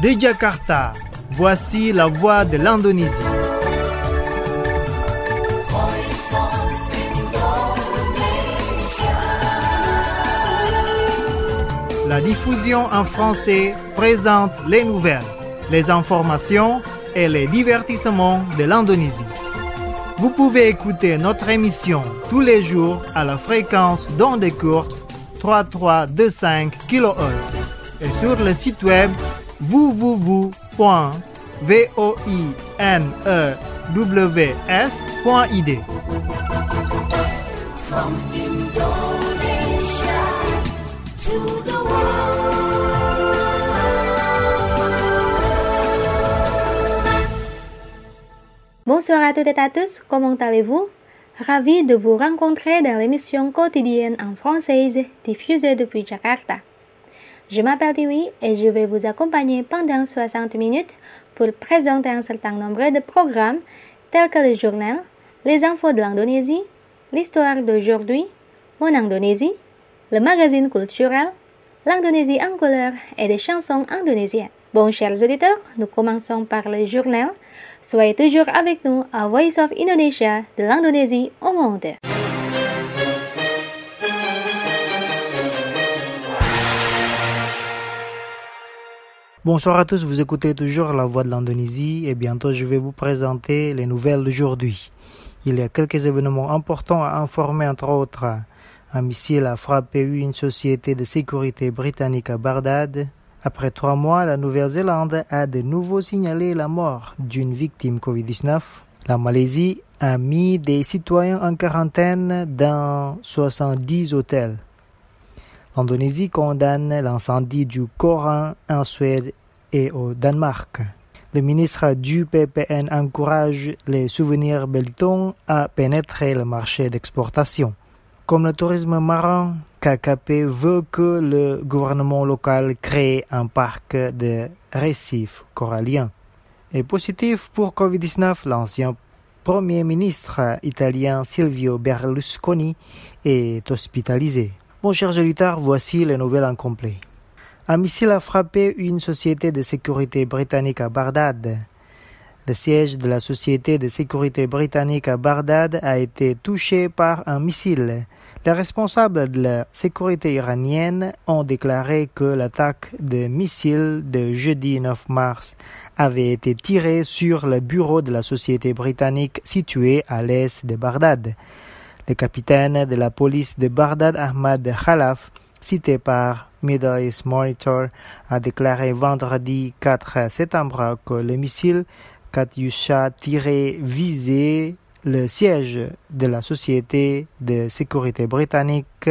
De Jakarta, voici la voix de l'Indonésie. La diffusion en français présente les nouvelles, les informations et les divertissements de l'Indonésie. Vous pouvez écouter notre émission tous les jours à la fréquence d'onde courte 3325 kHz et sur le site web www.voinews.id. From Indonesia to the Bonsoir à toutes et à tous, comment allez-vous? Ravi de vous rencontrer dans l'émission quotidienne en française diffusée depuis Jakarta. Je m'appelle Tiwi et je vais vous accompagner pendant 60 minutes pour présenter un certain nombre de programmes tels que le journal, les infos de l'Indonésie, l'histoire d'aujourd'hui, Mon Indonésie, le magazine culturel, l'Indonésie en couleur et des chansons indonésiennes. Bon, chers auditeurs, nous commençons par le journal. Soyez toujours avec nous à Voice of Indonesia de l'Indonésie au monde. Bonsoir à tous, vous écoutez toujours La Voix de l'Indonésie et bientôt je vais vous présenter les nouvelles d'aujourd'hui. Il y a quelques événements importants à informer, entre autres. Un missile a frappé une société de sécurité britannique à Bagdad. Après 3 mois, la Nouvelle-Zélande a de nouveau signalé la mort d'une victime Covid-19. La Malaisie a mis des citoyens en quarantaine dans 70 hôtels. L'Indonésie condamne l'incendie du Coran en Suède et au Danemark. Le ministre du PPN encourage les souvenirs beltons à pénétrer le marché d'exportation. Comme le tourisme marin, KKP veut que le gouvernement local crée un parc de récifs coralliens. Et positif pour Covid-19, l'ancien Premier ministre italien Silvio Berlusconi est hospitalisé. Bon, chers auditeurs, voici les nouvelles en complet. Un missile a frappé une société de sécurité britannique à Bagdad. Le siège de la société de sécurité britannique à Bagdad a été touché par un missile. Les responsables de la sécurité iranienne ont déclaré que l'attaque de missiles de jeudi 9 mars avait été tirée sur le bureau de la société britannique situé à l'est de Bagdad. Le capitaine de la police de Bagdad, Ahmad Khalaf, cité par Middle East Monitor, a déclaré vendredi 4 septembre que le missile Katyusha tiré visait le siège de la société de sécurité britannique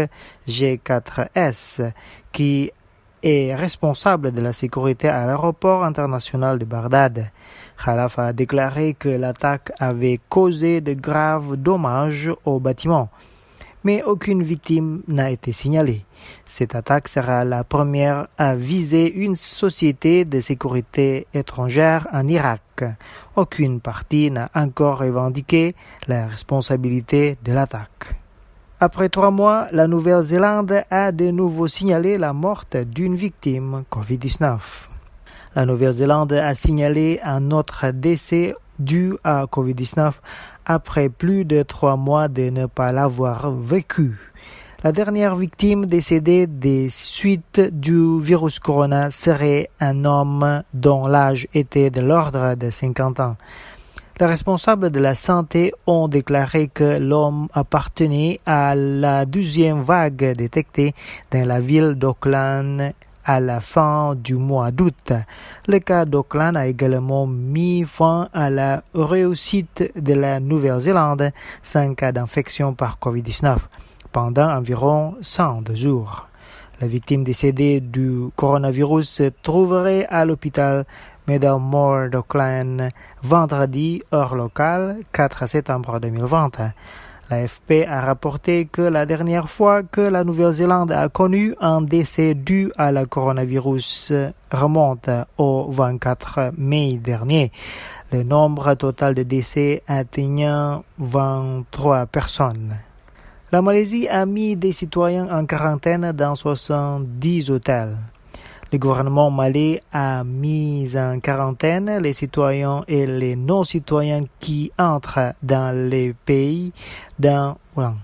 G4S, qui est responsable de la sécurité à l'aéroport international de Bagdad. Khalaf a déclaré que l'attaque avait causé de graves dommages au bâtiment, mais aucune victime n'a été signalée. Cette attaque sera la première à viser une société de sécurité étrangère en Irak. Aucune partie n'a encore revendiqué la responsabilité de l'attaque. Après 3 mois, la Nouvelle-Zélande a de nouveau signalé la mort d'une victime Covid-19. La Nouvelle-Zélande a signalé un autre décès dû à Covid-19 après plus de 3 mois de ne pas l'avoir vécu. La dernière victime décédée des suites du virus corona serait un homme dont l'âge était de l'ordre de 50 ans. Les responsables de la santé ont déclaré que l'homme appartenait à la 12e vague détectée dans la ville d'Auckland à la fin du mois d'août. Le cas d'Auckland a également mis fin à la réussite de la Nouvelle-Zélande sans cas d'infection par Covid-19 pendant environ 100 jours. La victime décédée du coronavirus se trouverait à l'hôpital Meadowmore d'Auckland vendredi, heure locale, 4 septembre 2020. L'AFP a rapporté que la dernière fois que la Nouvelle-Zélande a connu un décès dû à la coronavirus remonte au 24 mai dernier. Le nombre total de décès atteignant 23 personnes. La Malaisie a mis des citoyens en quarantaine dans 70 hôtels. Le gouvernement malais a mis en quarantaine les citoyens et les non-citoyens qui entrent dans le pays dans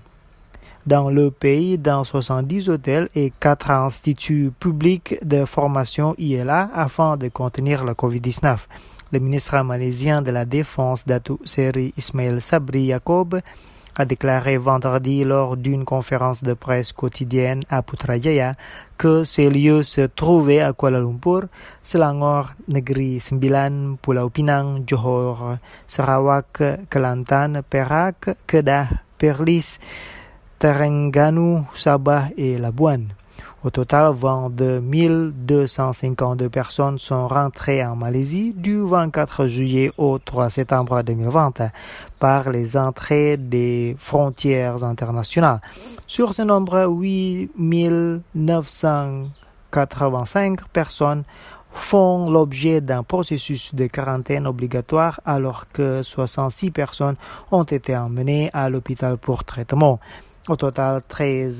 70 hôtels et 4 instituts publics de formation ILA afin de contenir la COVID-19. Le ministre malaisien de la Défense, Datuk Seri Ismail Sabri Yaakob, a déclaré vendredi lors d'une conférence de presse quotidienne à Putrajaya que ces lieux se trouvaient à Kuala Lumpur, Selangor, Negeri Sembilan, Pulau Pinang, Johor, Sarawak, Kelantan, Perak, Kedah, Perlis, Terengganu, Sabah et Labuan. Au total, 22 252 personnes sont rentrées en Malaisie du 24 juillet au 3 septembre 2020 par les entrées des frontières internationales. Sur ce nombre, 8 985 personnes font l'objet d'un processus de quarantaine obligatoire alors que 66 personnes ont été emmenées à l'hôpital pour traitement. Au total, 13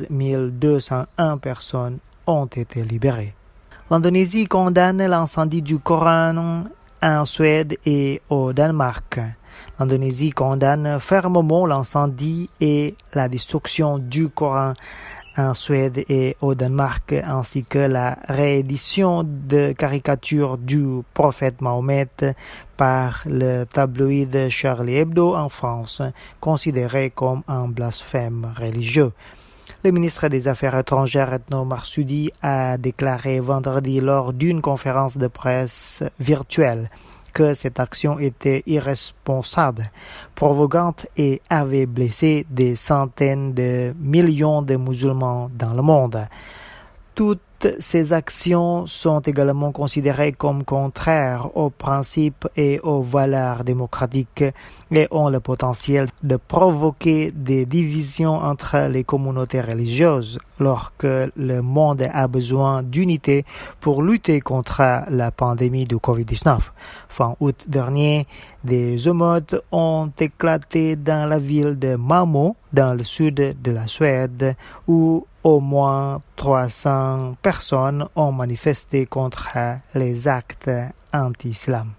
201 personnes ont été libérées. L'Indonésie condamne l'incendie du Coran en Suède et au Danemark. L'Indonésie condamne fermement l'incendie et la destruction du Coran en Suède et au Danemark, ainsi que la réédition de caricatures du prophète Mahomet par le tabloïd Charlie Hebdo en France, considéré comme un blasphème religieux. Le ministre des Affaires étrangères Retno Marsudi a déclaré vendredi lors d'une conférence de presse virtuelle que cette action était irresponsable, provocante et avait blessé des centaines de millions de musulmans dans le monde. Toutes ces actions sont également considérées comme contraires aux principes et aux valeurs démocratiques et ont le potentiel de provoquer des divisions entre les communautés religieuses lorsque le monde a besoin d'unité pour lutter contre la pandémie du COVID-19. Fin août dernier, des émeutes ont éclaté dans la ville de Malmö, dans le sud de la Suède, où au moins 300 personnes ont manifesté contre les actes anti-islam.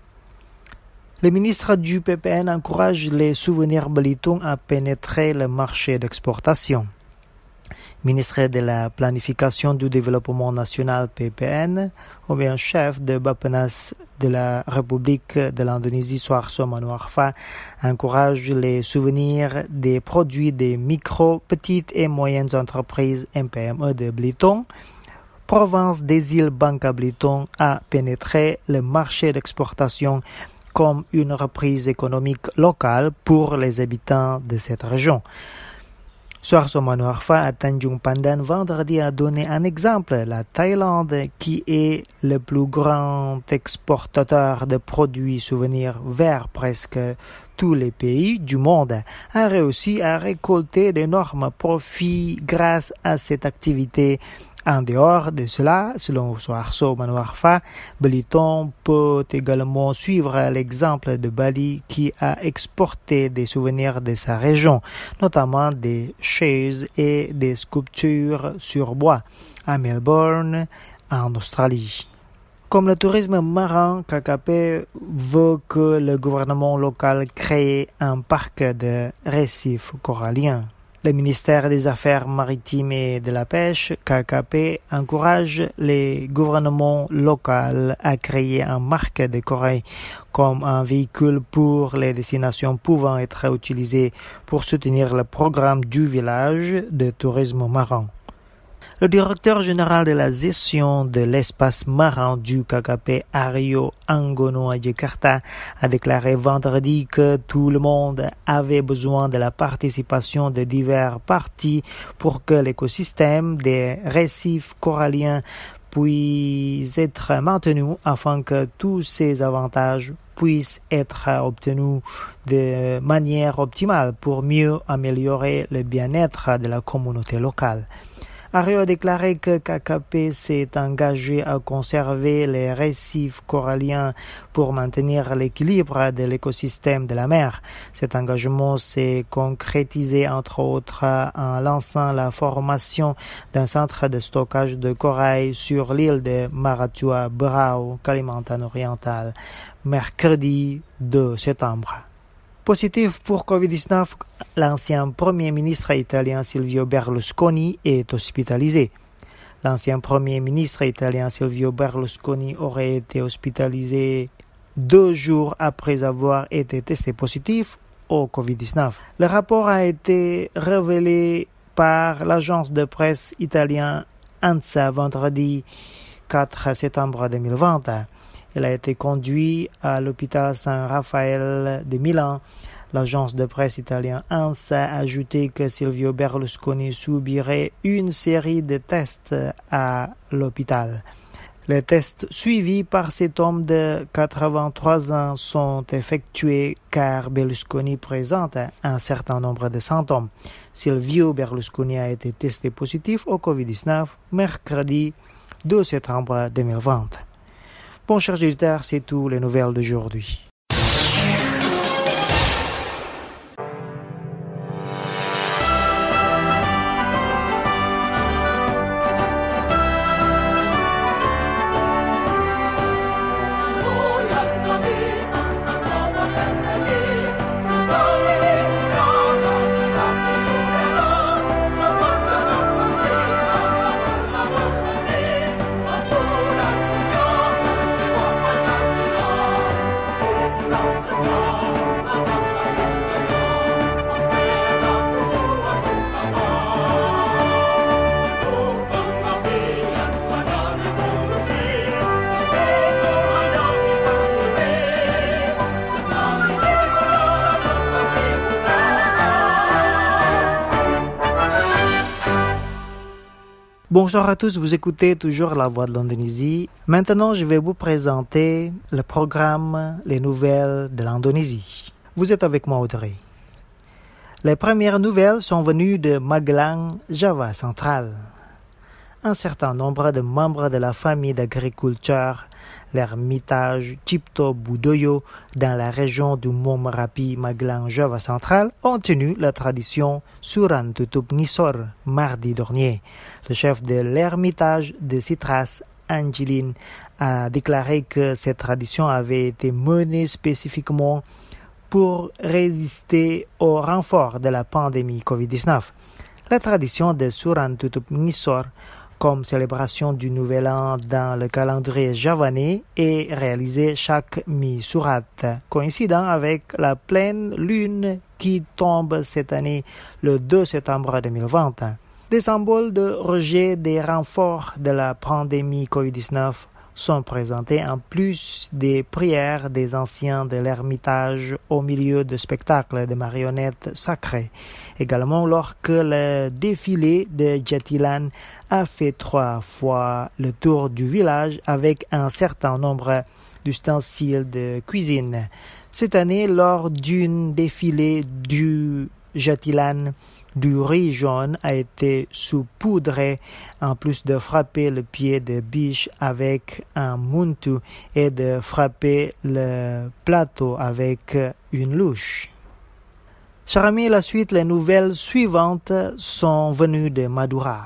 Le ministre du PPN encourage les souvenirs Belitung à pénétrer le marché d'exportation. Ministre de la Planification du Développement National PPN, ou bien chef de Bappenas de la République de l'Indonésie, Suharto Manoarfa, encourage les souvenirs des produits des micro, petites et moyennes entreprises MPME de Belitung, province des îles Bangka Belitung, à pénétrer le marché d'exportation comme une reprise économique locale pour les habitants de cette région. Suharto Manoarfa à Tanjung Pandan vendredi a donné un exemple. La Thaïlande, qui est le plus grand exportateur de produits souvenirs vers presque tous les pays du monde, a réussi à récolter d'énormes profits grâce à cette activité. En dehors de cela, selon Suharto Manoarfa, Belitung peut également suivre l'exemple de Bali qui a exporté des souvenirs de sa région, notamment des chaises et des sculptures sur bois à Melbourne, en Australie. Comme le tourisme marin, KKP veut que le gouvernement local crée un parc de récifs coralliens. Le ministère des Affaires maritimes et de la pêche, KKP, encourage les gouvernements locaux à créer un marque de corail comme un véhicule pour les destinations pouvant être utilisées pour soutenir le programme du village de tourisme marin. Le directeur général de la gestion de l'espace marin du KKP, Aryo Angono à Jakarta, a déclaré vendredi que tout le monde avait besoin de la participation de diverses parties pour que l'écosystème des récifs coralliens puisse être maintenu afin que tous ces avantages puissent être obtenus de manière optimale pour mieux améliorer le bien-être de la communauté locale. Ario a déclaré que KKP s'est engagé à conserver les récifs coralliens pour maintenir l'équilibre de l'écosystème de la mer. Cet engagement s'est concrétisé entre autres en lançant la formation d'un centre de stockage de corail sur l'île de Maratua Brau, Kalimantan oriental, mercredi 2 septembre. Positif pour Covid-19, l'ancien Premier ministre italien Silvio Berlusconi est hospitalisé. L'ancien Premier ministre italien Silvio Berlusconi aurait été hospitalisé 2 jours après avoir été testé positif au Covid-19. Le rapport a été révélé par l'agence de presse italienne ANSA vendredi 4 septembre 2020. Il a été conduit à l'hôpital San Raffaele de Milan. L'agence de presse italienne ANSA a ajouté que Silvio Berlusconi subirait une série de tests à l'hôpital. Les tests suivis par cet homme de 83 ans sont effectués car Berlusconi présente un certain nombre de symptômes. Silvio Berlusconi a été testé positif au Covid-19 mercredi 2 septembre 2020. Bon, chers auditeurs, c'est tout les nouvelles d'aujourd'hui. Bonsoir à tous, vous écoutez toujours La Voix de l'Indonésie. Maintenant, je vais vous présenter le programme, les nouvelles de l'Indonésie. Vous êtes avec moi, Audrey. Les premières nouvelles sont venues de Magelang, Java central. Un certain nombre de membres de la famille d'agriculteurs, l'ermitage Cipto Budoyo, dans la région du Mont Merapi, Magelang, Java central, ont tenu la tradition Suran Tutup Ngisor mardi dernier. Le chef de l'ermitage de Citras, Angeline, a déclaré que cette tradition avait été menée spécifiquement pour résister au renfort de la pandémie Covid-19. La tradition de Suran Tutup Ngisor, comme célébration du Nouvel An dans le calendrier javanais, est réalisée chaque mi-surat, coïncidant avec la pleine lune qui tombe cette année le 2 septembre 2020. Des symboles de rejet des renforts de la pandémie Covid-19 sont présentés en plus des prières des anciens de l'ermitage au milieu de spectacles de marionnettes sacrées. Également, lorsque le défilé de Jatilan a fait 3 fois le tour du village avec un certain nombre d'ustensiles de cuisine. Cette année, lors d'une défilé du Jatilan, du riz jaune a été saupoudré en plus de frapper le pied de biche avec un muntu et de frapper le plateau avec une louche. Chers amis, la suite, les nouvelles suivantes sont venues de Madura.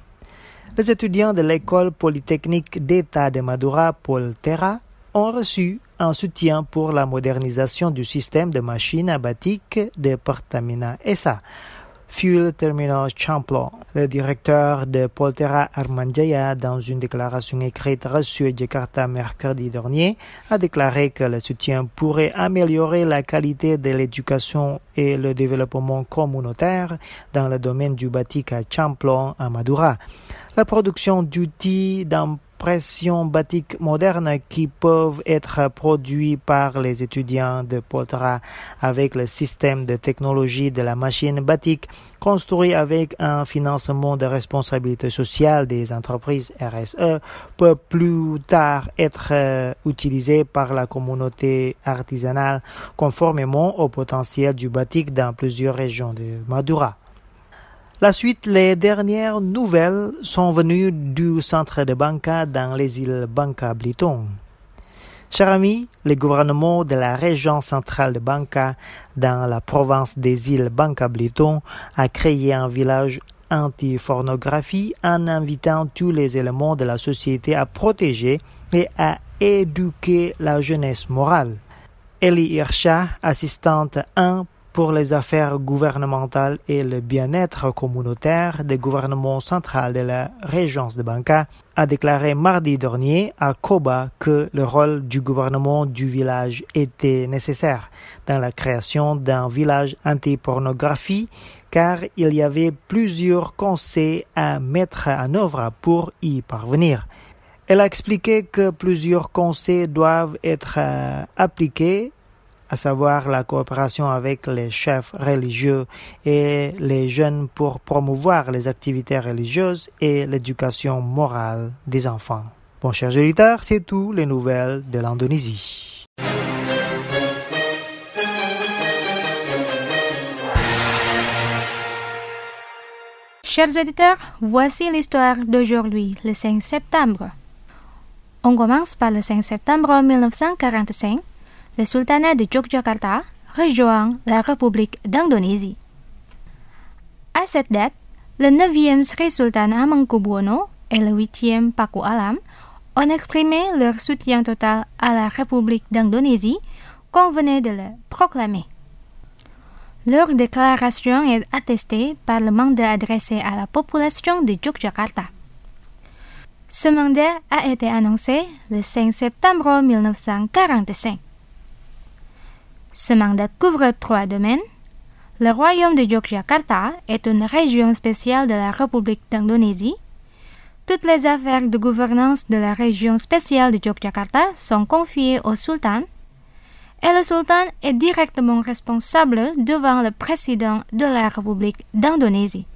Les étudiants de l'école polytechnique d'État de Madura, Polterra, ont reçu un soutien pour la modernisation du système de machines à batik de Pertamina SA, Fuel Terminal Champlon. Le directeur de Polterra, Armanjaya, dans une déclaration écrite reçue à Jakarta mercredi dernier, a déclaré que le soutien pourrait améliorer la qualité de l'éducation et le développement communautaire dans le domaine du batik à Champlon, à Madura. La production d'outils d'impression batik moderne qui peuvent être produits par les étudiants de Polterra avec le système de technologie de la machine batik construit avec un financement de responsabilité sociale des entreprises RSE peut plus tard être utilisé par la communauté artisanale conformément au potentiel du batik dans plusieurs régions de Madura. La suite, les dernières nouvelles sont venues du centre de Banca dans les îles Banca-Belitung. Chers amis, le gouvernement de la région centrale de Banca, dans la province des îles Banca-Belitung, a créé un village anti-pornographie en invitant tous les éléments de la société à protéger et à éduquer la jeunesse morale. Eli Irsha, assistante 1 pour les affaires gouvernementales et le bien-être communautaire du gouvernement central de la région de Banca, a déclaré mardi dernier à Koba que le rôle du gouvernement du village était nécessaire dans la création d'un village anti-pornographie, car il y avait plusieurs conseils à mettre en œuvre pour y parvenir. Elle a expliqué que plusieurs conseils doivent être appliqués, à savoir la coopération avec les chefs religieux et les jeunes pour promouvoir les activités religieuses et l'éducation morale des enfants. Bon, chers auditeurs, c'est tout les nouvelles de l'Indonésie. Chers auditeurs, voici l'histoire d'aujourd'hui, le 5 septembre. On commence par le 5 septembre 1945. Le sultanat de Yogyakarta rejoint la République d'Indonésie. À cette date, le 9e Sri Sultan Hamengkubuwono et le 8e Paku Alam ont exprimé leur soutien total à la République d'Indonésie qu'on venait de le proclamer. Leur déclaration est attestée par le mandat adressé à la population de Yogyakarta. Ce mandat a été annoncé le 5 septembre 1945. Ce mandat couvre 3 domaines. Le royaume de Yogyakarta est une région spéciale de la République d'Indonésie. Toutes les affaires de gouvernance de la région spéciale de Yogyakarta sont confiées au sultan et le sultan est directement responsable devant le président de la République d'Indonésie.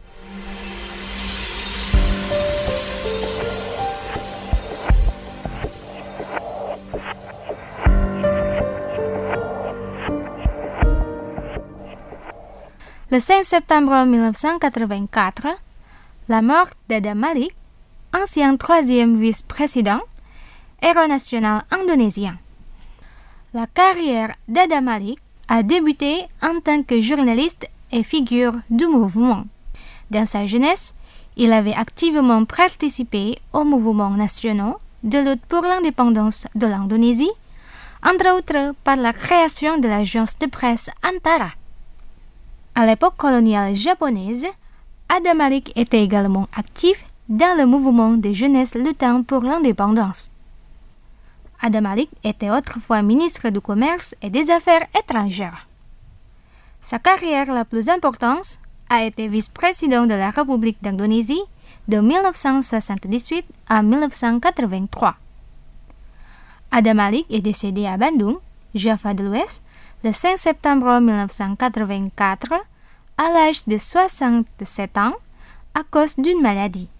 Le 5 septembre 1984, la mort d'Adam Malik, ancien 3e vice-président, héros national indonésien. La carrière d'Adam Malik a débuté en tant que journaliste et figure du mouvement. Dans sa jeunesse, il avait activement participé aux mouvements nationaux de lutte pour l'indépendance de l'Indonésie, entre autres par la création de l'agence de presse Antara. À l'époque coloniale japonaise, Adam Malik était également actif dans le mouvement de jeunesse luttant pour l'indépendance. Adam Malik était autrefois ministre du Commerce et des Affaires étrangères. Sa carrière la plus importante a été vice-président de la République d'Indonésie de 1978 à 1983. Adam Malik est décédé à Bandung, Java de l'Ouest, le 5 septembre 1984 à l'âge de 67 ans à cause d'une maladie.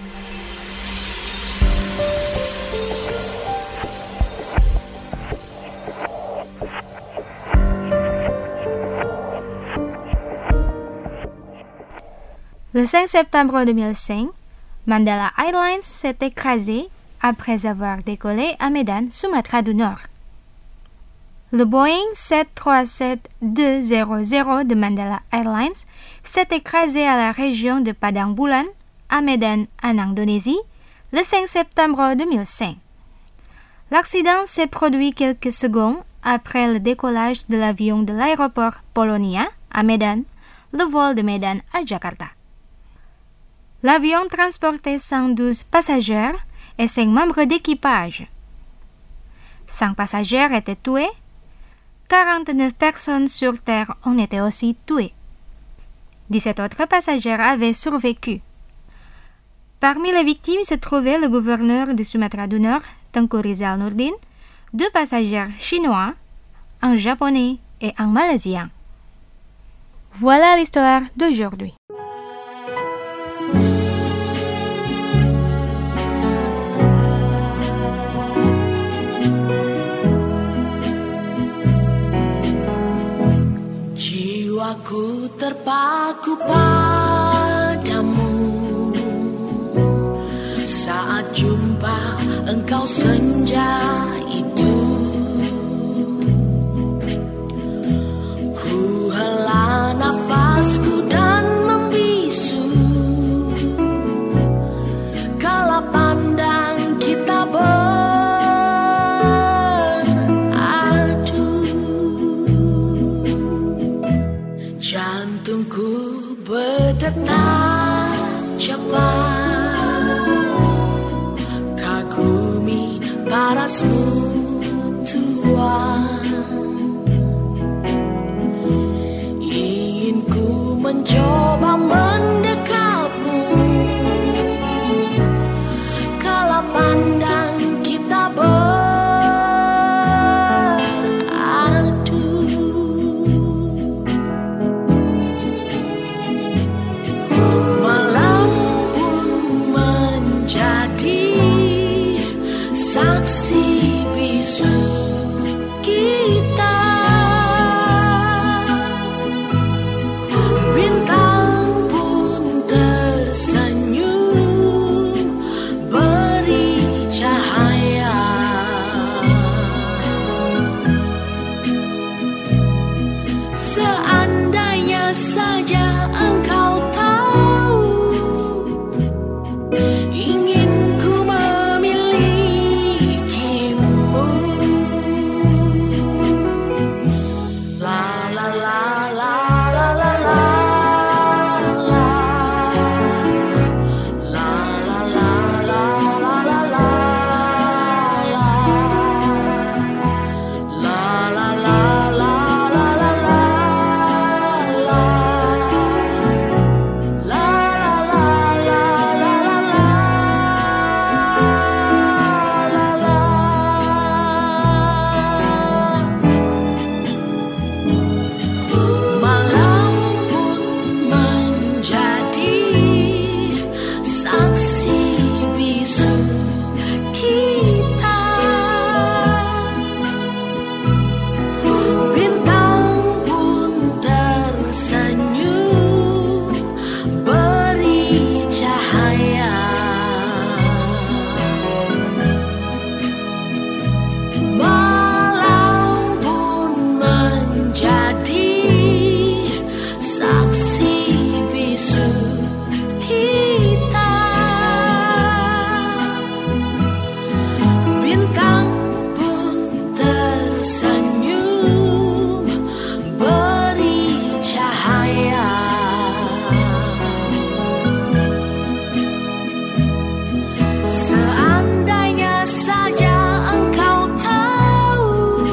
Le 5 septembre 2005, Mandala Airlines s'est écrasé après avoir décollé à Medan, Sumatra du Nord. Le Boeing 737-200 de Mandala Airlines s'est écrasé à la région de Padang Bulan, à Medan, en Indonésie, le 5 septembre 2005. L'accident s'est produit quelques secondes après le décollage de l'avion de l'aéroport Polonia à Medan, le vol de Medan à Jakarta. L'avion transportait 112 passagers et 5 membres d'équipage. 5 passagers étaient tués. 49 personnes sur Terre ont été aussi tuées. 17 autres passagers avaient survécu. Parmi les victimes se trouvait le gouverneur de Sumatra du Nord, Tengku Rizal Nurdin, 2 passagers chinois, un japonais et un malaisien. Voilà l'histoire d'aujourd'hui. Jiwaku terpaku pada senja itu ku hela nafasku dan membisu kala pandang kita beradu. Jantungku berdetak cepat, kagumi parasmu Tuhan. Ingin ku mencoba mendekapmu kala pandang kita beradu. Malam pun menjadi saksi bisu kita. Bintang pun tersenyum beri cahaya. Seandainya saja engkau tahu, ingin ku memilikimu. La la la la la la la la. La la la la la la la. La la la la la la la. La la la la la la la. Malam pun menjadi saksi bisu kita. Bintang pun tersenyum beri cahaya. Malam pun menjadi saksi bisu kita. Bintang pun tersenyum beri cahaya. Seandainya saja engkau tahu,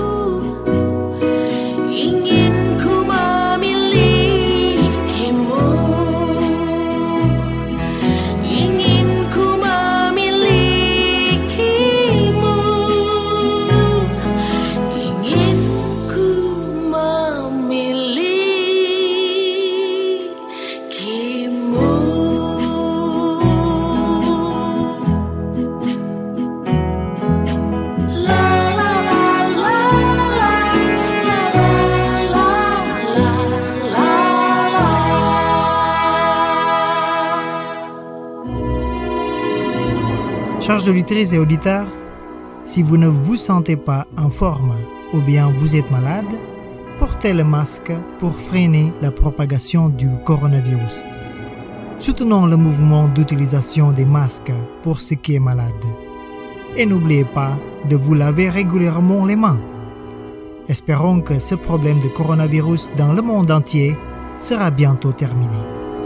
ingin ku memilikimu. Ingin ku memilikimu. Ingin ku memilikimu. La la la la la la la la la la. Chers auditrices et auditeurs, si vous ne vous sentez pas en forme ou bien vous êtes malade, portez le masque pour freiner la propagation du coronavirus. Soutenons le mouvement d'utilisation des masques pour ceux qui est malade. Et n'oubliez pas de vous laver régulièrement les mains. Espérons que ce problème de coronavirus dans le monde entier sera bientôt terminé.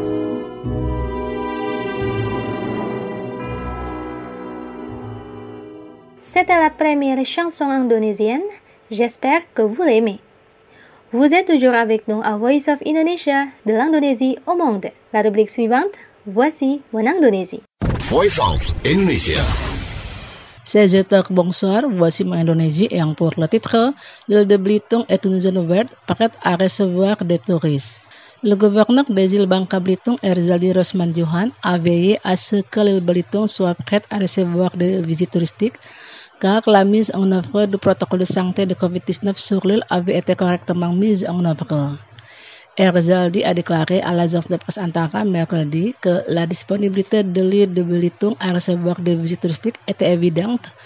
C'était la première chanson indonésienne. J'espère que vous l'aimez. Vous êtes toujours avec nous à Voice of Indonesia, de l'Indonésie au monde. La rubrique suivante, voici mon Indonésie. Voice of Indonesia. C'est Jetak bonsoir, voici mon Indonésie et en pour le titre, l'île de Belitung est une zone ouverte prête à recevoir des touristes. Le gouverneur des îles Bangka Belitung, Erzaldi Rosman Johan, a veillé à ce que l'île Belitung soit prête à recevoir des visites touristiques, car la mise en œuvre du protocole de santé de Covid-19 sur l'île avait été correctement mise en œuvre. Erzaldi a déclaré à l'agence de presse Antara mercredi que la disponibilité de l'île de Belitung à recevoir des visites touristiques était évidente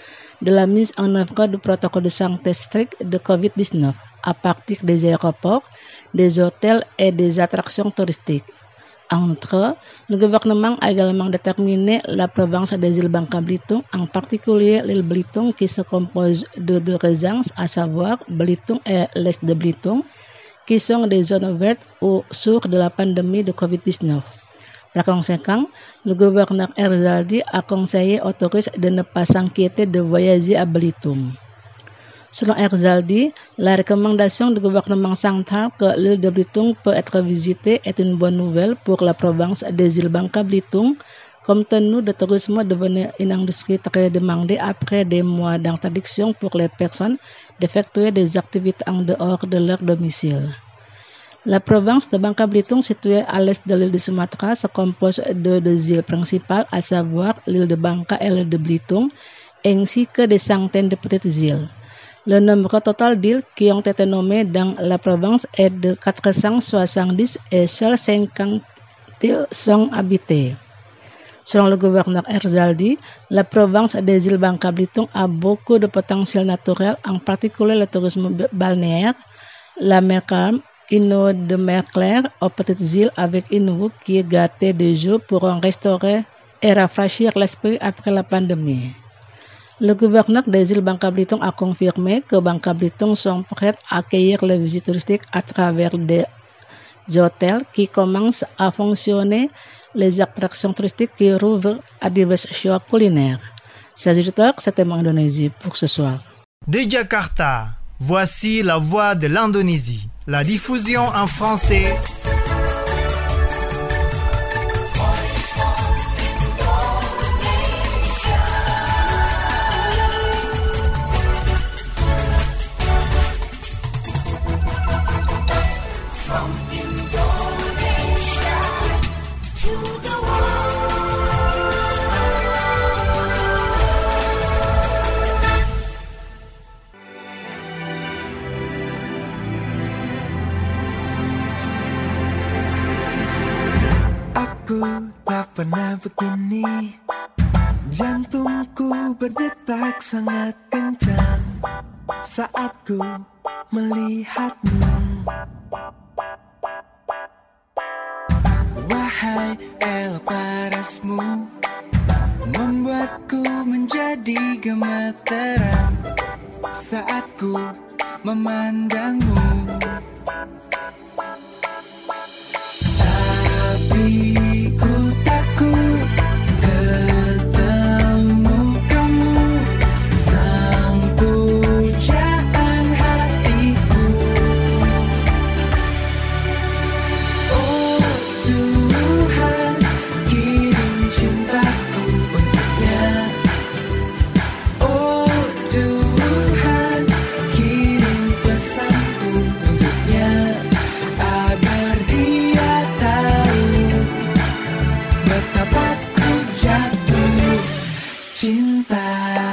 de la mise en œuvre du protocole de santé strict de COVID-19 à partir des aéroports, des hôtels et des attractions touristiques. En outre, le gouvernement a également déterminé la province des îles Bangka-Belitung, en particulier l'île Belitung qui se compose de 2 régions, à savoir Belitung et l'est de Belitung, qui sont des zones vertes au jour de la pandémie de COVID-19. Par conséquent, le gouverneur Erzaldi a conseillé aux touristes de ne pas s'inquiéter de voyager à Belitung. Selon Erzaldi, la recommandation du gouvernement central que l'île de Belitung peut être visitée est une bonne nouvelle pour la province des îles Bangka-Belitung, compte tenu de tourisme devenir une industrie très demandée après des mois d'interdiction pour les personnes d'effectuer des activités en dehors de leur domicile. La province de Bangka-Belitung, située à l'est de l'île de Sumatra, se compose de 2 îles principales, à savoir l'île de Bangka et l'île de Belitung, ainsi que des centaines de petites îles. Le nombre total d'îles qui ont été nommées dans la province est de 470 et seules 50 îles sont habitées. Selon le gouverneur Erzaldi, la province des îles Bangka-Belitung a beaucoup de potentiel naturel, en particulier le tourisme balnéaire, la mer calme, une eau de mer claire aux petites îles avec une eau qui est gâtée de jus pourront restaurer et rafraîchir l'esprit après la pandémie. Le gouverneur des îles Bangka-Belitung a confirmé que Bangka-Belitung sont prêts à accueillir les visites touristiques à travers des hôtels qui commencent à fonctionner, les attractions touristiques qui rouvrent à divers shows culinaires. Chers auditeurs, c'était mon Indonésie pour ce soir. De Jakarta, voici la voix de l'Indonésie. La diffusion en français. Aku tak pernah begini, jantungku berdetak sangat kencang saat ku melihatmu. Wahai elok parasmu, membuatku menjadi gemeteran saat ku memandangmu. Tapi ku takut ketemu kamu, sang pujaan hatiku. Oh Tuhan, kirim cintaku untuknya. Oh Tuhan, kirim pesanku untuknya, agar dia tahu betapa ku jatuh cinta.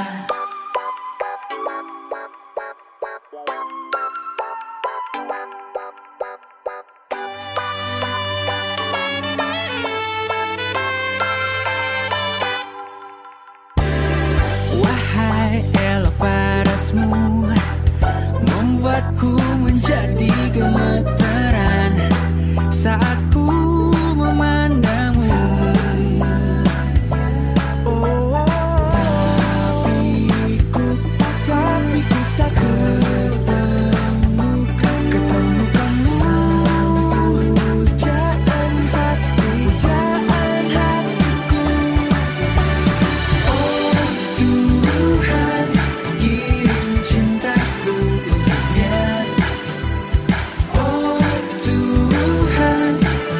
Wahai elok parasmu, membuatku menjadi gemeteran saat ku memandangmu. Oh, tapi ku tak ketemu kamu, sang pujaan hatiku. Oh Tuhan, kirim cintaku untuknya. Oh Tuhan,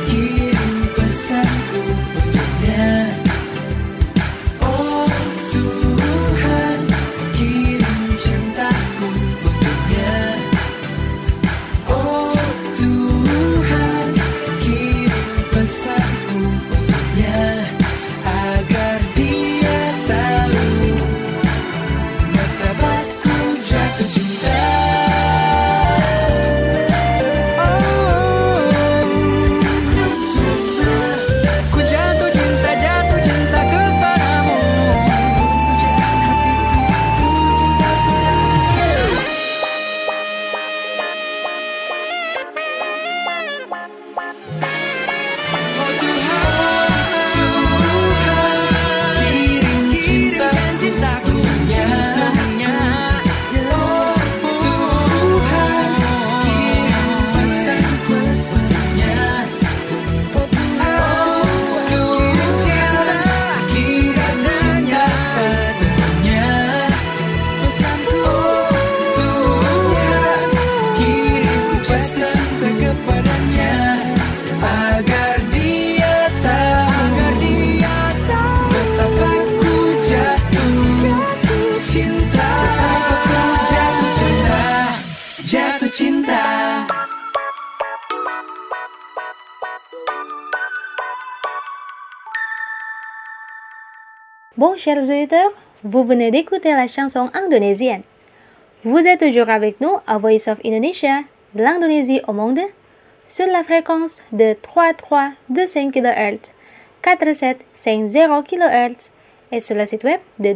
Bon, chers auditeurs, vous venez d'écouter la chanson indonésienne. Vous êtes toujours avec nous à Voice of Indonesia, de l'Indonésie au monde, sur la fréquence de 3325 kHz, 4750 kHz et sur le site web de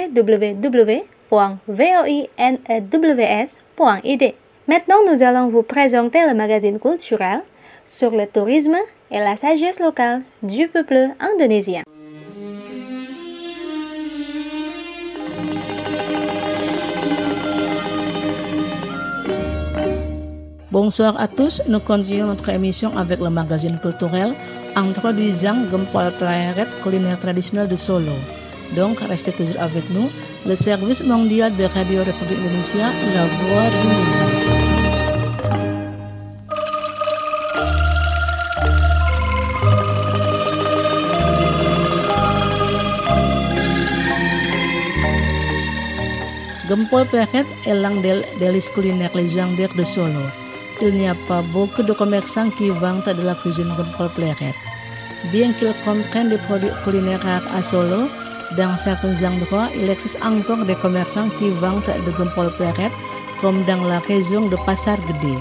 www.voinews.id. Maintenant, nous allons vous présenter le magazine culturel sur le tourisme et la sagesse locale du peuple indonésien. Bonsoir à tous, nous continuons notre émission avec le magazine culturel introduisant Gempol Pleret culinaire traditionnel de Solo. Donc, restez toujours avec nous, le service mondial de Radio République Indonésia, La Voix d'Indonésie. Gempol Pleret est l'un des délices culinaires légendaires de Solo. Il n'y a pas beaucoup de commerçants qui vendent de la cuisine Gempol Pleret. Bien qu'ils comprennent des produits culinaires rares à Solo, dans certains endroits, il existe encore des commerçants qui vendent de Gempol Pleret, comme dans la région de Pasar Gede.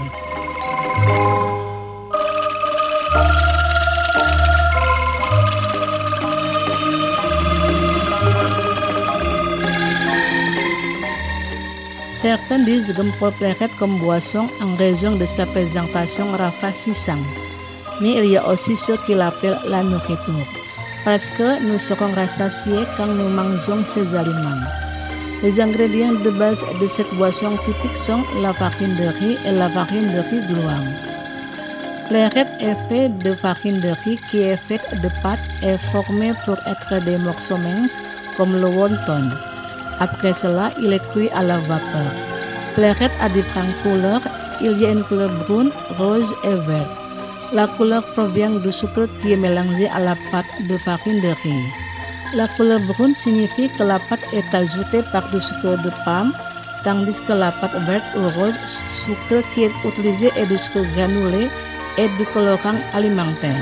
Certains disent Gempol Pleret comme boisson en raison de sa présentation rafraîchissante. Mais il y a aussi ceux qui l'appellent la nourriture, parce que nous serons rassasiés quand nous mangeons ces aliments. Les ingrédients de base de cette boisson typique sont la farine de riz et la farine de riz gluant. Pleret est fait de farine de riz qui est faite de pâte et formée pour être des morceaux minces comme le wonton. Après cela, il est cuit à la vapeur. Pleret a différentes couleurs. Il y a une couleur brune, rose et verte. La couleur provient du sucre qui est mélangé à la pâte de farine de riz. La couleur brune signifie que la pâte est ajoutée par du sucre de palme, tandis que la pâte verte ou rose, sucre qui est utilisé est du sucre granulé et du colorant alimentaire.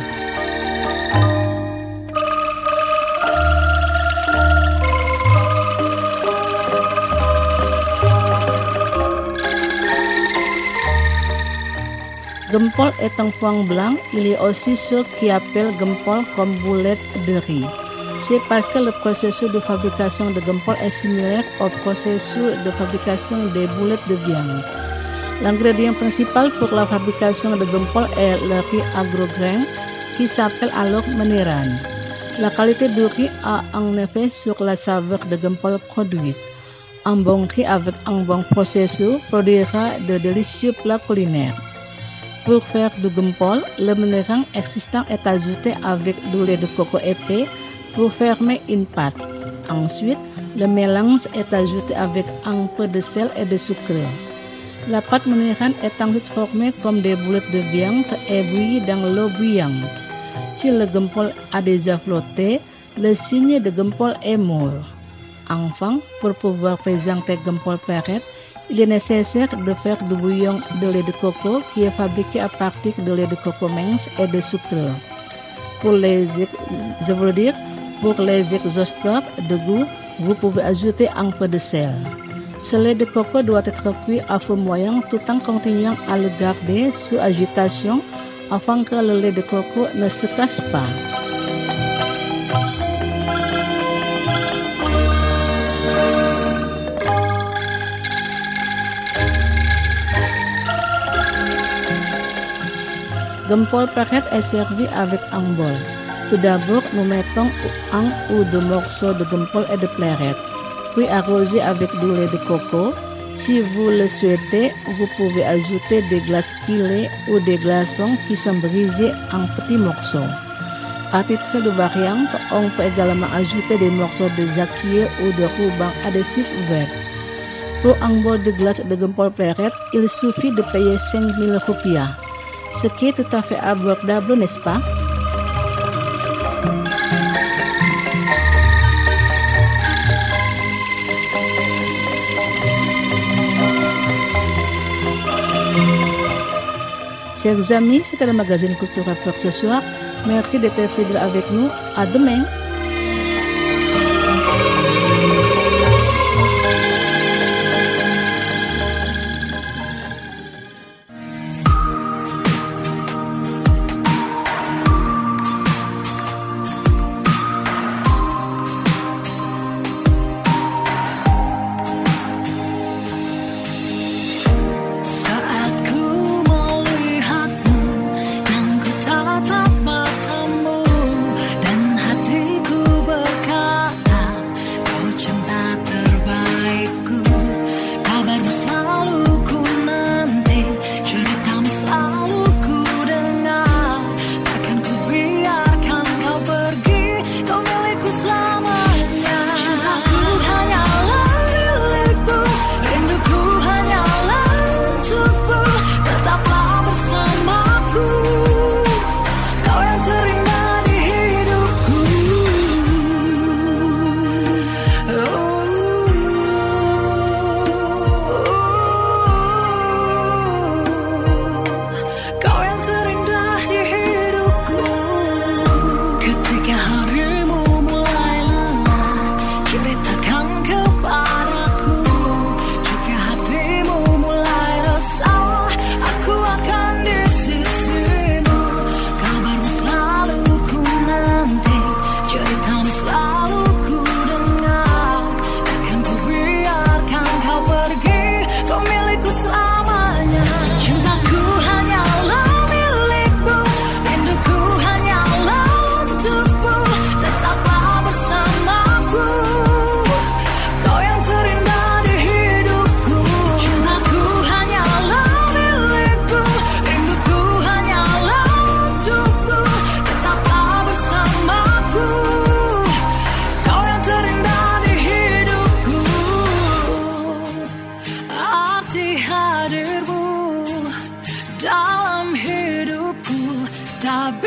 Gempol est un foin blanc, il y a aussi ceux qui appellent Gempol comme boulette de riz. C'est parce que le processus de fabrication de Gempol est similaire au processus de fabrication des boulettes de viande. L'ingrédient principal pour la fabrication de Gempol est le riz agrograin qui s'appelle alors meniran. La qualité du riz a un effet sur la saveur de Gempol produite. Un bon riz avec un bon processus produira de délicieux plats culinaires. Pour faire du Gempol, le meniran existant est ajouté avec du lait de coco épais pour former une pâte. Ensuite, le mélange est ajouté avec un peu de sel et de sucre. La pâte meniran est ensuite formée comme des boulettes de viande et bouillie dans l'eau bouillante. Si le Gempol a déjà flotté, le signe de Gempol est mort. Enfin, pour pouvoir présenter Gempol Pleret, il est nécessaire de faire du bouillon de lait de coco qui est fabriqué à partir de lait de coco mince et de sucre. Pour les exhausteurs de goût, vous pouvez ajouter un peu de sel. Ce lait de coco doit être cuit à feu moyen tout en continuant à le garder sous agitation afin que le lait de coco ne se casse pas. Gempol Pleret est servi avec un bol. Tout d'abord, nous mettons un ou deux morceaux de Gempol et de Pleret, puis arrosé avec du lait de coco. Si vous le souhaitez, vous pouvez ajouter des glaces pilées ou des glaçons qui sont brisés en petits morceaux. À titre de variante, on peut également ajouter des morceaux de jacquier ou de ruban adhésif vert. Pour un bol de glace de Gempol Pleret, il suffit de payer 5 000 rupiah. Ce qui est tout à fait abordable, n'est-ce pas? Chers amis, c'était le magazine culturel pour ce soir. Merci d'être fidèles avec nous. À demain.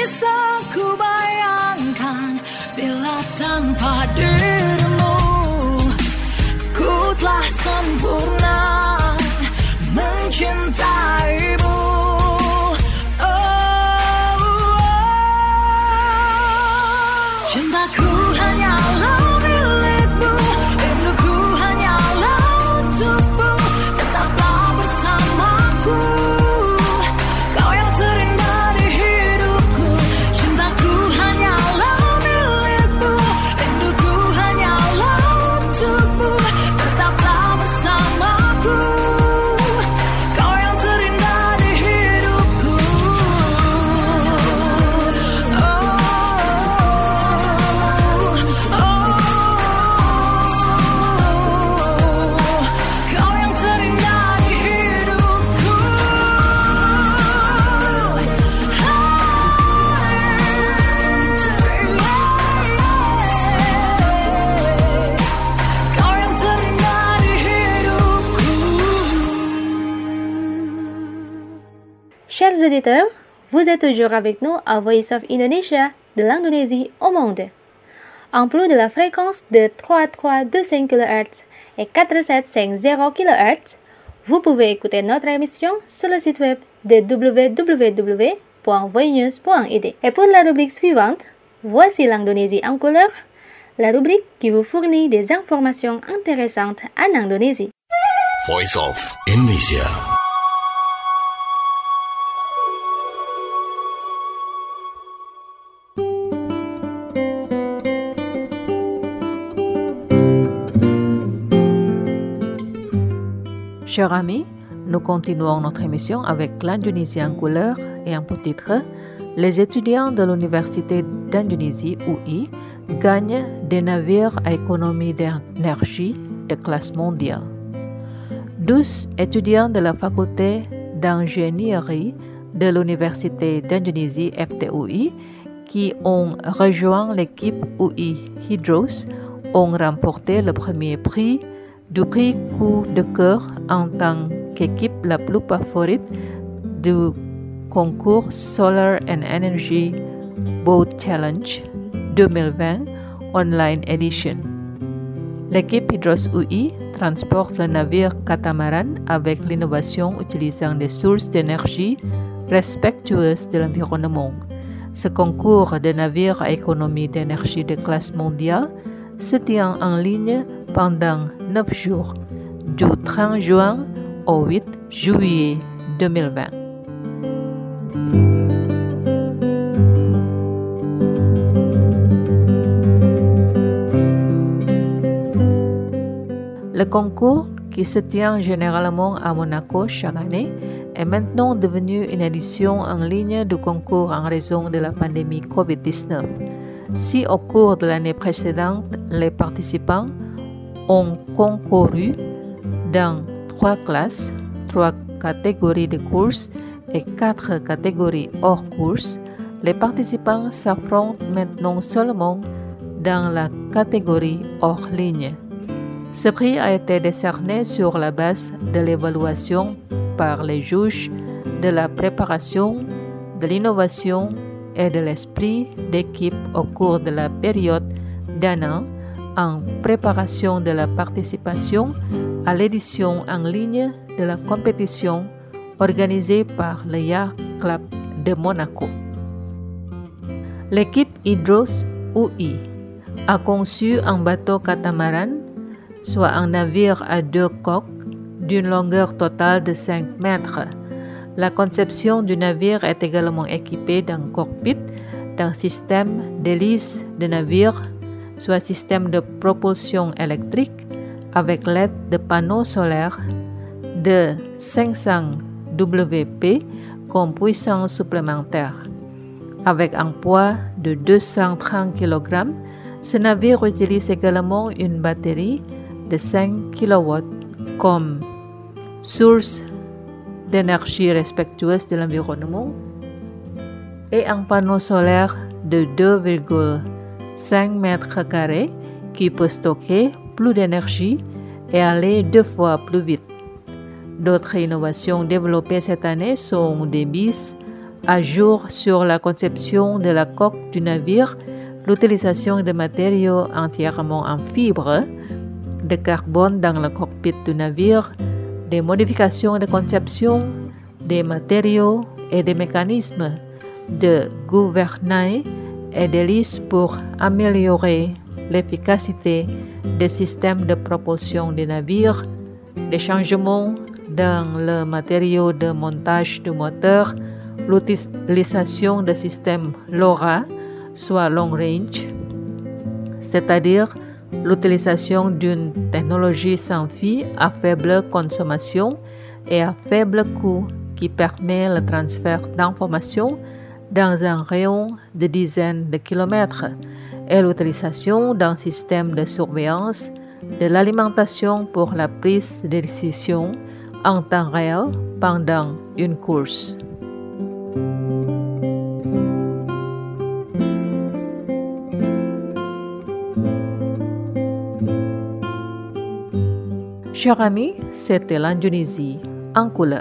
bisa ku bayangkan bila tanpa dirimu ku telah sempurna mencintaimu. Cintaku hanyalah milikmu, rinduku hanyalah untukmu. Tetaplah bersamaku, kau yang terindah di hidupku. Cintaku hanyalah milikmu, rinduku hanyalah untukmu. Tetaplah bersamaku, kau yang terindah di hidupku. Kau yang terindah di hidupku. Kau yang terindah di hidupku. Chers auditeurs, vous êtes toujours avec nous à Voice of Indonesia, de l'Indonésie au monde. En plus de la fréquence de 3325 kHz et 4750 kHz, vous pouvez écouter notre émission sur le site web de www.voinews.id. Et pour la rubrique suivante, voici l'Indonésie en couleur, la rubrique qui vous fournit des informations intéressantes en Indonésie. Voice of Indonesia. Chers amis, nous continuons notre émission avec l'Indonésie en couleur et en pour-titre « Les étudiants de l'Université d'Indonésie, UI, gagnent des navires à économie d'énergie de classe mondiale. 12 étudiants de la faculté d'ingénierie de l'Université d'Indonésie, FTUI, qui ont rejoint l'équipe UI Hydros, ont remporté le premier prix du prix coup de cœur en tant qu'équipe la plus favorite du concours Solar and Energy Boat Challenge 2020 Online Edition. L'équipe Hydros UI transporte le navire catamaran avec l'innovation utilisant des sources d'énergie respectueuses de l'environnement. Ce concours de navires à économie d'énergie de classe mondiale se tient en ligne pendant 9 jours, du 30 juin au 8 juillet 2020. Le concours, qui se tient généralement à Monaco chaque année, est maintenant devenu une édition en ligne du concours en raison de la pandémie COVID-19. Si au cours de l'année précédente, les participants ont concouru dans 3 classes, 3 catégories de courses et 4 catégories hors course, les participants s'affrontent maintenant seulement dans la catégorie hors ligne. Ce prix a été décerné sur la base de l'évaluation par les juges de la préparation, de l'innovation et de l'esprit d'équipe au cours de la période d'un an en préparation de la participation à l'édition en ligne de la compétition organisée par le Yacht Club de Monaco. L'équipe Hydros UI a conçu un bateau catamaran, soit un navire à 2 coques d'une longueur totale de 5 mètres. La conception du navire est également équipée d'un cockpit, d'un système d'hélice de navire, soit système de propulsion électrique, avec l'aide de panneaux solaires de 500 WP comme puissance supplémentaire. Avec un poids de 230 kg, ce navire utilise également une batterie de 5 kW comme source d'énergie respectueuse de l'environnement et un panneau solaire de 2,5 mètres carrés qui peut stocker plus d'énergie et aller 2 fois plus vite. D'autres innovations développées cette année sont des bises à jour sur la conception de la coque du navire, l'utilisation de matériaux entièrement en fibre de carbone dans le cockpit du navire, des modifications de conception des matériaux et des mécanismes de gouvernail et d'hélices pour améliorer l'efficacité des systèmes de propulsion des navires, des changements dans le matériau de montage du moteur, l'utilisation de systèmes LoRa, soit long range, c'est-à-dire l'utilisation d'une technologie sans fil à faible consommation et à faible coût qui permet le transfert d'informations dans un rayon de dizaines de kilomètres et l'utilisation d'un système de surveillance de l'alimentation pour la prise de décision en temps réel pendant une course. Chers amis, c'était l'Indonésie en couleur.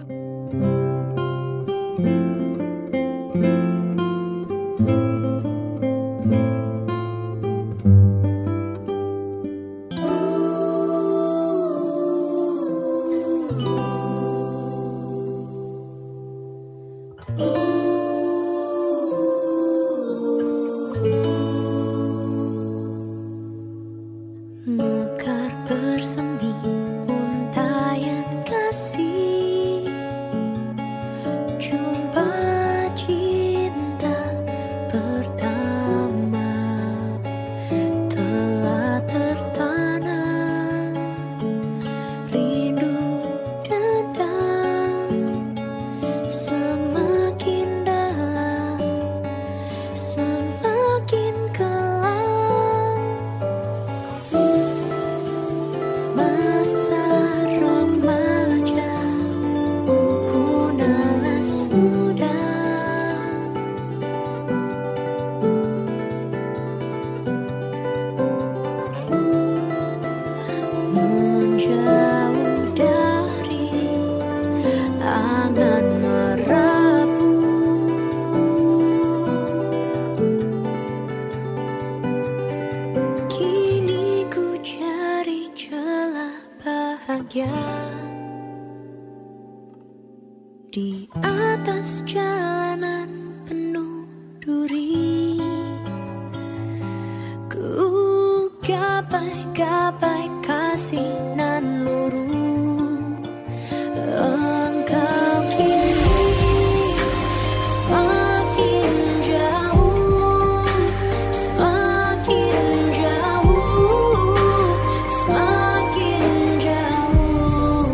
Mekar bersemi untayan kasih, jumpa cinta pertama telah tertanam, rindu datang semakin dalam, semakin kelam. Masa remaja punahlah sudah, menjauh dari angan merapu. Kini ku cari celah bahagia di atas jalanan penuh duri. Ku gapai-gapai kasih nan luruh. Engkau kini semakin jauh, semakin jauh, semakin jauh.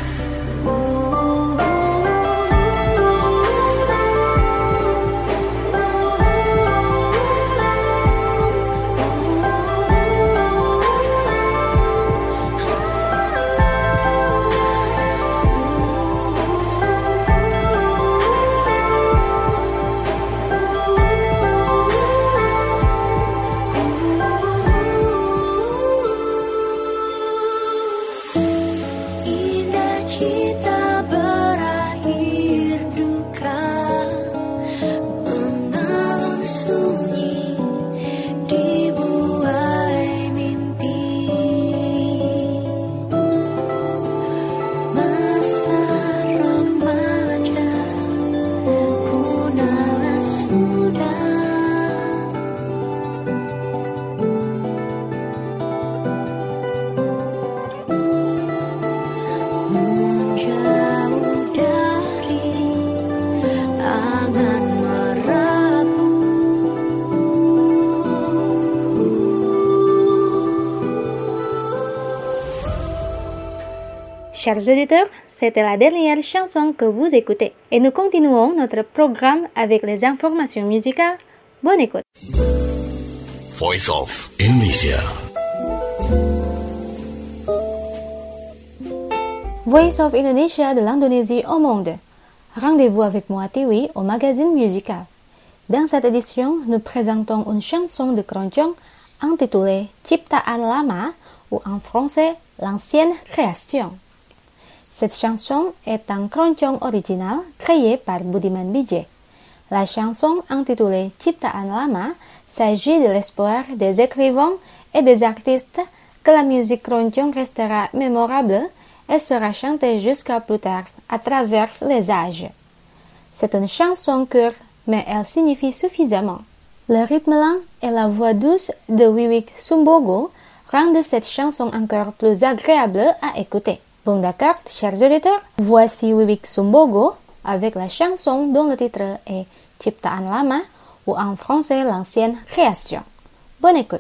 Indah cita berakhir duka, mengalun sunyi dibuai mimpi. Masa remaja punahlah sudah, menjauh dari angan merapu. Chers auditeurs, c'était la dernière chanson que vous écoutez. Et nous continuons notre programme avec les informations musicales. Bonne écoute. Voice of Indonesia. Voice of Indonesia de l'Indonésie au monde. Rendez-vous avec moi, Tiwi, au magazine musical. Dans cette édition, nous présentons une chanson de Keroncong intitulée Ciptaan Lama ou en français L'ancienne création. Cette chanson est un keroncong original créé par Budiman Bijay. La chanson intitulée Ciptaan Lama s'agit de l'espoir des écrivains et des artistes que la musique keroncong restera mémorable et sera chantée jusqu'à plus tard à travers les âges. C'est une chanson courte, mais elle signifie suffisamment. Le rythme lent et la voix douce de Wiwik Sumbogo rendent cette chanson encore plus agréable à écouter. Bon d'accord, chers auditeurs, voici Wiwik Sumbogo avec la chanson dont le titre est Ciptaan Lama ou en français l'ancienne création. Bonne écoute.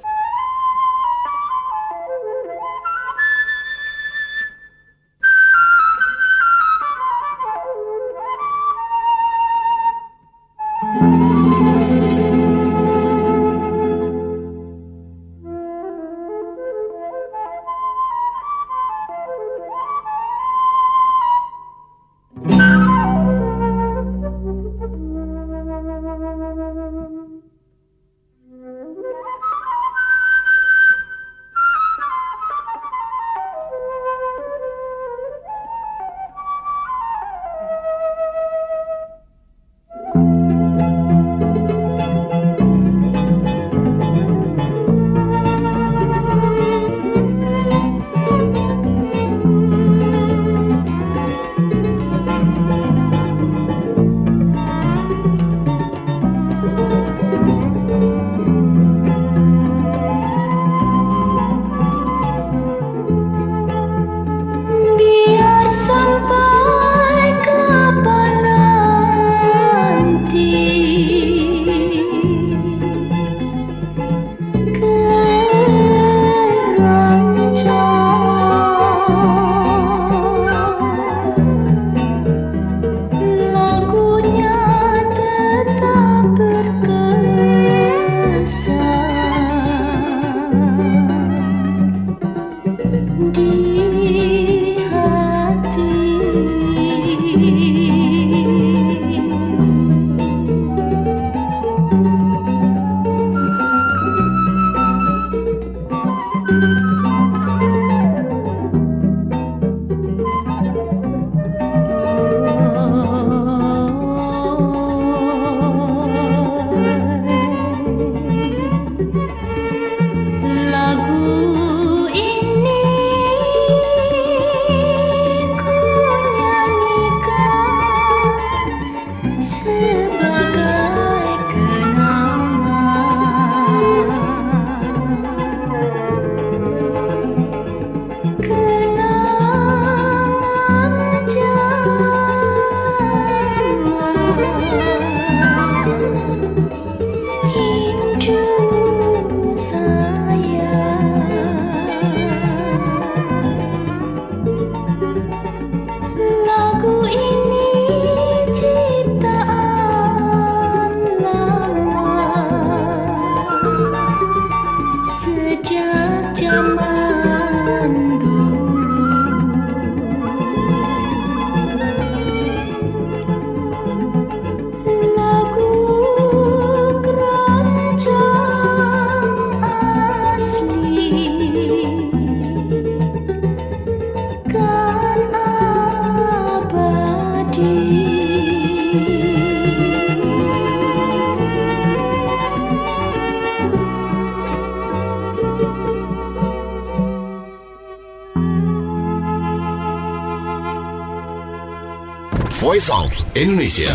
Voice of Indonesia.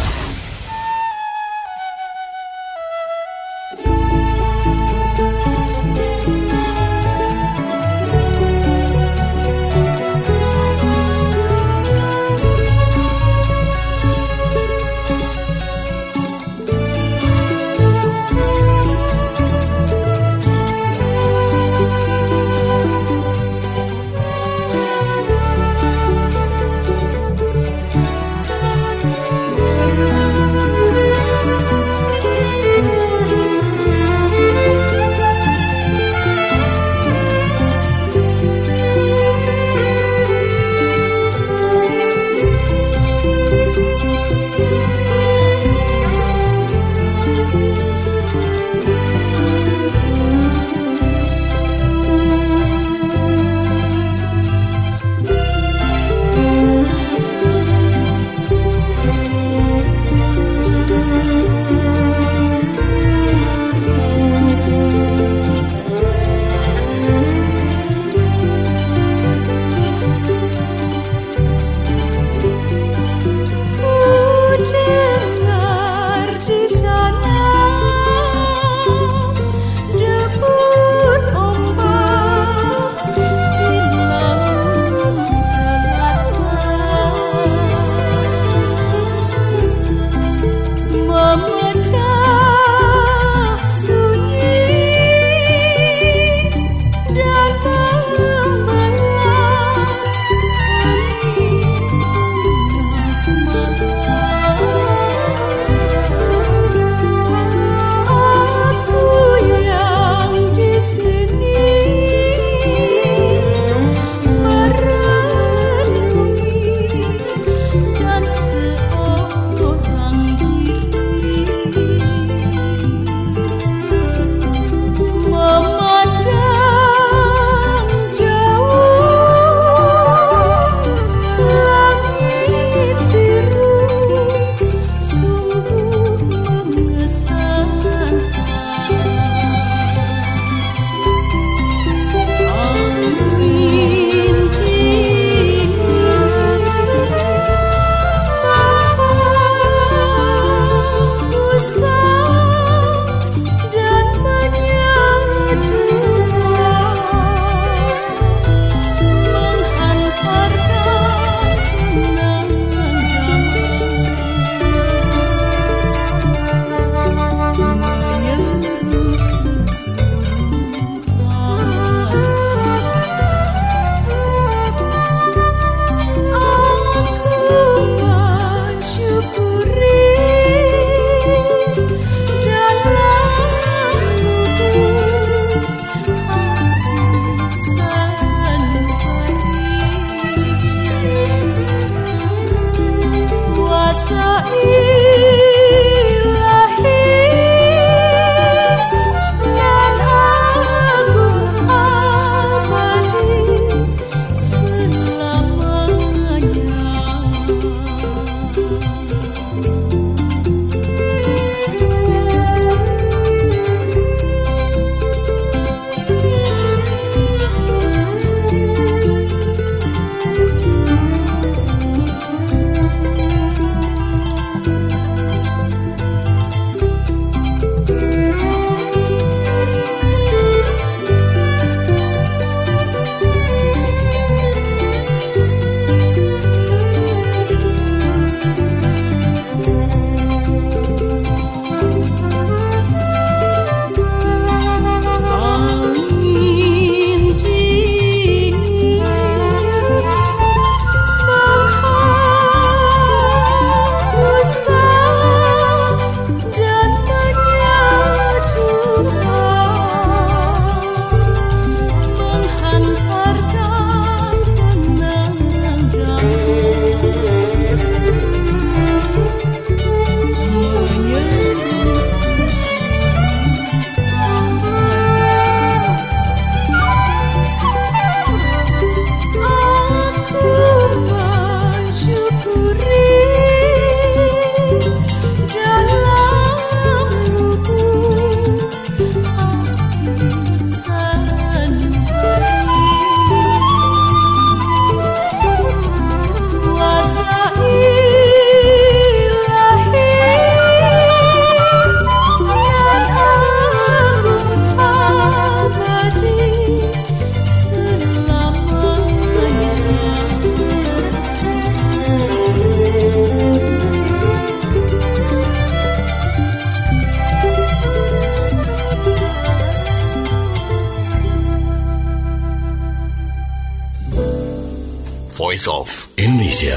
Voice of Indonesia.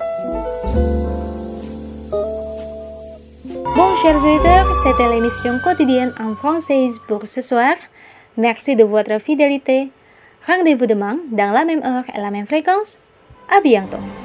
Bon, chers auditeurs, c'était l'émission quotidienne en français pour ce soir. Merci de votre fidélité. Rendez-vous demain dans la même heure et la même fréquence. À bientôt.